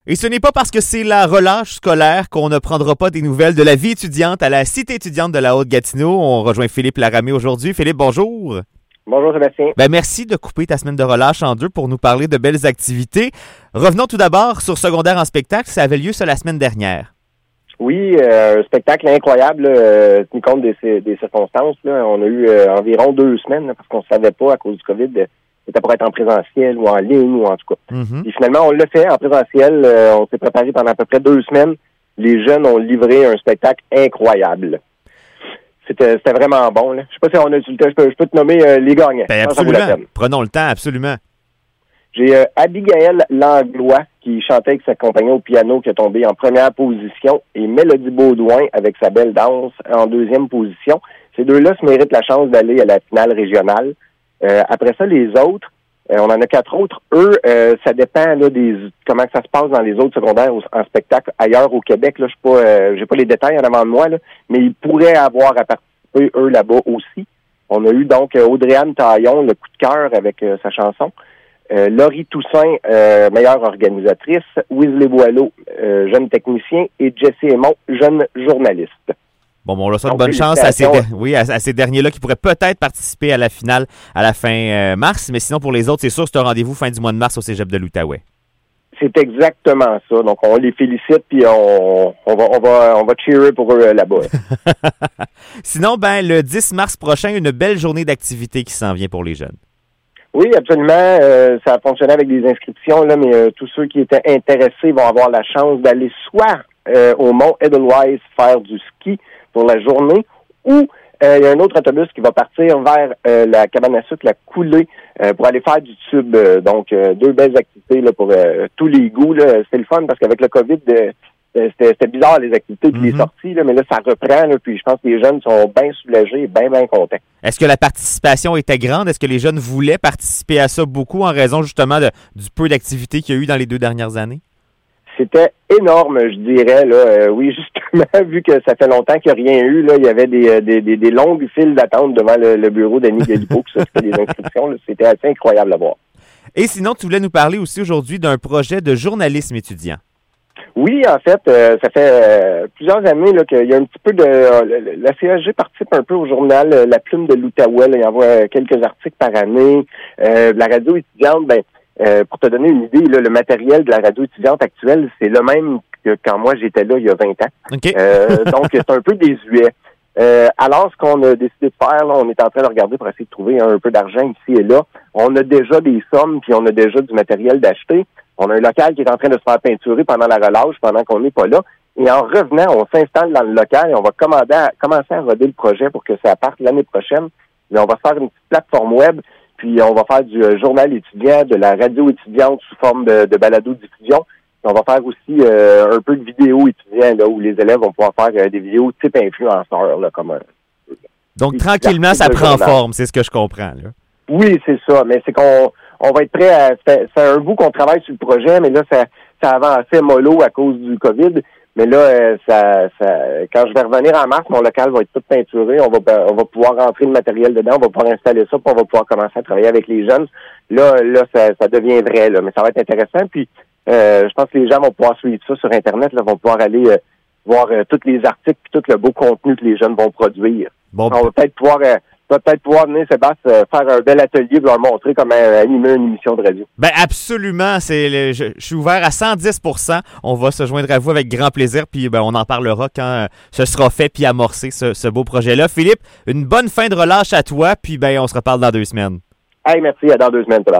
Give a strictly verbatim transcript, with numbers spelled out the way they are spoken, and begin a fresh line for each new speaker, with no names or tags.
Et ce n'est pas parce que c'est la relâche scolaire qu'on ne prendra pas des nouvelles de la vie étudiante à la Cité étudiante de la Haute-Gatineau. On rejoint Philippe Laramé aujourd'hui. Philippe, bonjour.
Bonjour Sébastien.
Ben, merci de couper ta semaine de relâche en deux pour nous parler de belles activités. Revenons tout d'abord sur Secondaire en spectacle. Ça avait lieu ça la semaine dernière.
Oui, euh, un spectacle incroyable, euh, tenu compte des, des circonstances. Là. On a eu euh, environ deux semaines là, parce qu'on ne savait pas à cause du COVID euh, c'était pour être en présentiel ou en ligne ou en tout cas. Mm-hmm. Et finalement, on l'a fait en présentiel. Euh, on s'est préparé pendant à peu près deux semaines. Les jeunes ont livré un spectacle incroyable. C'était, c'était vraiment bon. Là. Je sais pas si on a du temps. Je peux, je peux te nommer euh, les gagnants.
Ben, absolument. Prenons le temps, absolument.
J'ai euh, Abigail Langlois qui chantait avec sa compagnon au piano qui est tombée en première position et Mélodie Baudouin avec sa belle danse en deuxième position. Ces deux-là se méritent la chance d'aller à la finale régionale. Euh, après ça, les autres, euh, on en a quatre autres. Eux, euh, ça dépend là des comment ça se passe dans les autres secondaires au, en spectacle ailleurs au Québec. Là, je suis pas, euh, j'ai pas les détails en avant de moi, là, mais ils pourraient avoir à participer eux là-bas aussi. On a eu donc Audrey-Anne Taillon, le coup de cœur avec euh, sa chanson. Euh, Laurie Toussaint, euh, meilleure organisatrice, Wesley Boileau, euh, jeune technicien, et Jesse Aymon, jeune journaliste.
Bon, bon on leur souhaite bonne chance à ces, de... oui, à, à ces derniers-là qui pourraient peut-être participer à la finale à la fin euh, mars, mais sinon pour les autres, c'est sûr c'est un rendez-vous fin du mois de mars au Cégep de l'Outaouais.
C'est exactement ça. Donc on les félicite puis on, on va on va on va cheerer pour eux euh, là-bas.
Sinon, ben le dix mars prochain, une belle journée d'activité qui s'en vient pour les jeunes.
Oui, absolument. Euh, ça a fonctionné avec des inscriptions, là, mais euh, tous ceux qui étaient intéressés vont avoir la chance d'aller soit euh, au Mont Edelweiss faire du ski pour la journée, ou euh, il y a un autre autobus qui va partir vers euh, la cabane à sucre, la Coulée, euh, pour aller faire du tube. Euh, donc, euh, deux belles activités là, pour euh, tous les goûts. Là. C'était le fun parce qu'avec le COVID, euh, c'était, c'était bizarre les activités puis mm-hmm. les sorties, là, mais là, ça reprend. Là, puis je pense que les jeunes sont bien soulagés et bien, bien contents.
Est-ce que la participation était grande? Est-ce que les jeunes voulaient participer à ça beaucoup en raison justement de, du peu d'activités qu'il y a eu dans les deux dernières années?
C'était énorme, je dirais. Là. Euh, oui, justement, vu que ça fait longtemps qu'il n'y a rien eu, là, il y avait des, des, des, des longues files d'attente devant le, le bureau d'Annie Galipo qui s'occupait des inscriptions. Là. C'était assez incroyable à voir.
Et sinon, tu voulais nous parler aussi aujourd'hui d'un projet de journalisme étudiant.
Oui, en fait, euh, ça fait euh, plusieurs années là, qu'il y a un petit peu de... Euh, la C A G participe un peu au journal euh, La Plume de l'Outaouais. Là, il envoie quelques articles par année. Euh, la radio étudiante, ben Euh, pour te donner une idée, là, le matériel de la radio étudiante actuelle, c'est le même que quand moi j'étais là il y a vingt ans.
Okay.
Euh, donc, c'est un peu désuet. Euh, alors, ce qu'on a décidé de faire, là, on est en train de regarder pour essayer de trouver un peu d'argent ici et là. On a déjà des sommes, puis on a déjà du matériel d'acheter. On a un local qui est en train de se faire peinturer pendant la relâche, pendant qu'on n'est pas là. Et en revenant, on s'installe dans le local et on va commander à, commencer à roder le projet pour que ça parte l'année prochaine. Et on va faire une petite plateforme web. Puis on va faire du euh, journal étudiant, de la radio étudiante sous forme de, de balado-diffusion. Puis on va faire aussi euh, un peu de vidéo étudiant, là, où les élèves vont pouvoir faire euh, des vidéos type influenceur, là, comme un...
Donc, tranquillement, ça prend forme, c'est ce que je comprends, là.
Oui, c'est ça, mais c'est qu'on on va être prêt à... C'est, c'est un bout qu'on travaille sur le projet, mais là, ça, ça avançait mollo à cause du COVID. Mais là, euh, ça, ça, quand je vais revenir en mars, mon local va être tout peinturé. On va, on va pouvoir rentrer le matériel dedans, on va pouvoir installer ça, puis on va pouvoir commencer à travailler avec les jeunes. Là, là, ça, ça devient vrai, là, mais ça va être intéressant. Puis, euh, je pense que les gens vont pouvoir suivre ça sur Internet, là, vont pouvoir aller euh, voir euh, tous les articles, puis tout le beau contenu que les jeunes vont produire. Bon, on va peut-être pouvoir euh, va peut-être pouvoir venir, Sébastien, euh, faire un bel atelier pour leur montrer comment euh, animer une émission de radio.
Ben absolument, c'est le, je, je suis ouvert à cent dix pour cent. On va se joindre à vous avec grand plaisir, puis ben, on en parlera quand euh, ce sera fait puis amorcé, ce, ce beau projet-là. Philippe, une bonne fin de relâche à toi, puis ben on se reparle dans deux semaines.
Hey, merci, à dans deux semaines, Sébastien.